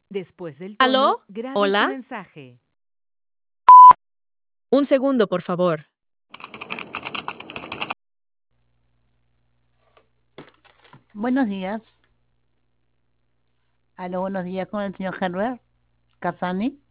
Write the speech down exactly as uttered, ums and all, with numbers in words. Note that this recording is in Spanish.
Después del tono, ¿Aló? grabe su ¿Hola? mensaje. Un segundo, por favor. Buenos días. Aló, buenos días con el señor Herbert Casani.